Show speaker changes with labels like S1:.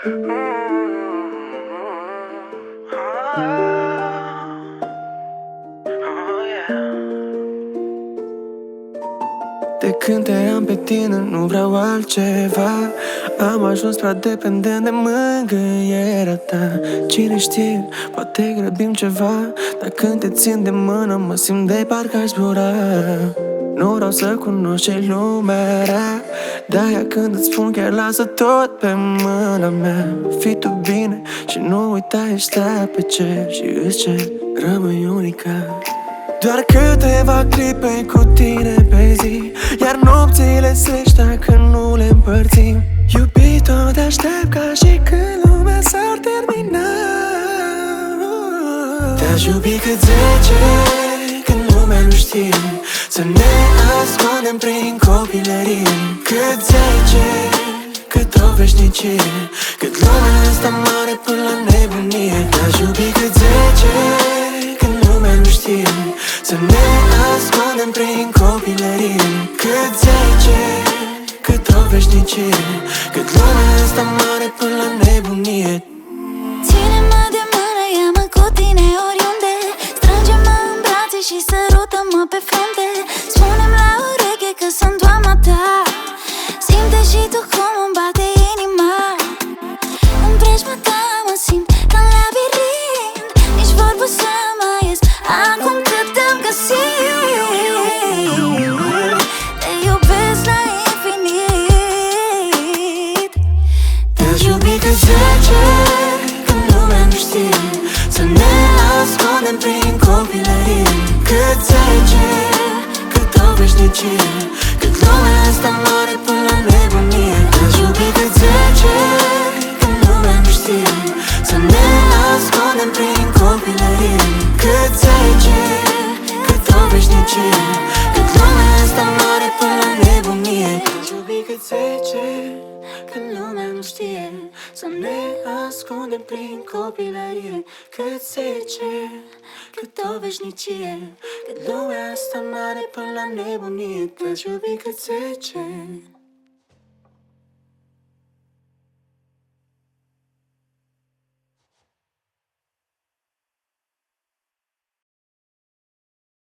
S1: De când te am pe tine nu vreau altceva. Am ajuns prea dependent de mângâierea ta. Cine știe, poate grăbim ceva. Dar când te țin de mână mă simt de parcă aș zbura. Nu vreau să cunoști ce lumea rea. De-aia când îți spun chiar lasă tot pe mâna mea. Fii tu bine și nu uita, ești pe cer. Și îți cer, rămâi unica. Doar câteva clipe cu tine pe zi, iar nopțile zeci dacă nu le împărțim. Iubito, te aștept ca și când lumea s-ar termina. Te-aș iubi cât 10 când lumea nu știe, să ne ascundem prin copilărie. Cât 10, cât o veșnicie, cât lumea asta mare până la nebunie. Te-aș iubi cât 10 când lumea nu știe, să ne ascundem prin copilărie. Cât 10, cât o veșnicie, cât lumea asta mare până la nebunie.
S2: Ține-mă de mână, ia-mă cu tine oriunde. Strânge-mă în brațe și sărută-mă pe frunte. Spune-mi la ureche că sunt doamna ta. Simte și tu cum îmi bate inima. În preajma ta mă simt ca în labirint. Nici vorbă să mai ies acum cât te-am găsit. Te iubesc la infinit.
S1: Te-aș iubi cât 10 când lumea nu știe, să ne ascundem prin copilărie. Cât 10, cât o veșnicie, cât lumea asta mare până la nebunie. Te-aș iubi cât 10 când lumea nu știe, să ne ascundem prin copilărie. Cât 10, cât o veșnicie, cât lumea asta mare până la nebunie. Te-aș iubi cât 10 când lumea nu știe, să ne ascundem prin copilărie. Cât 10, cât o veșnicie, cât lumea asta mare până la nebunie. Te-aș iubi cât 10.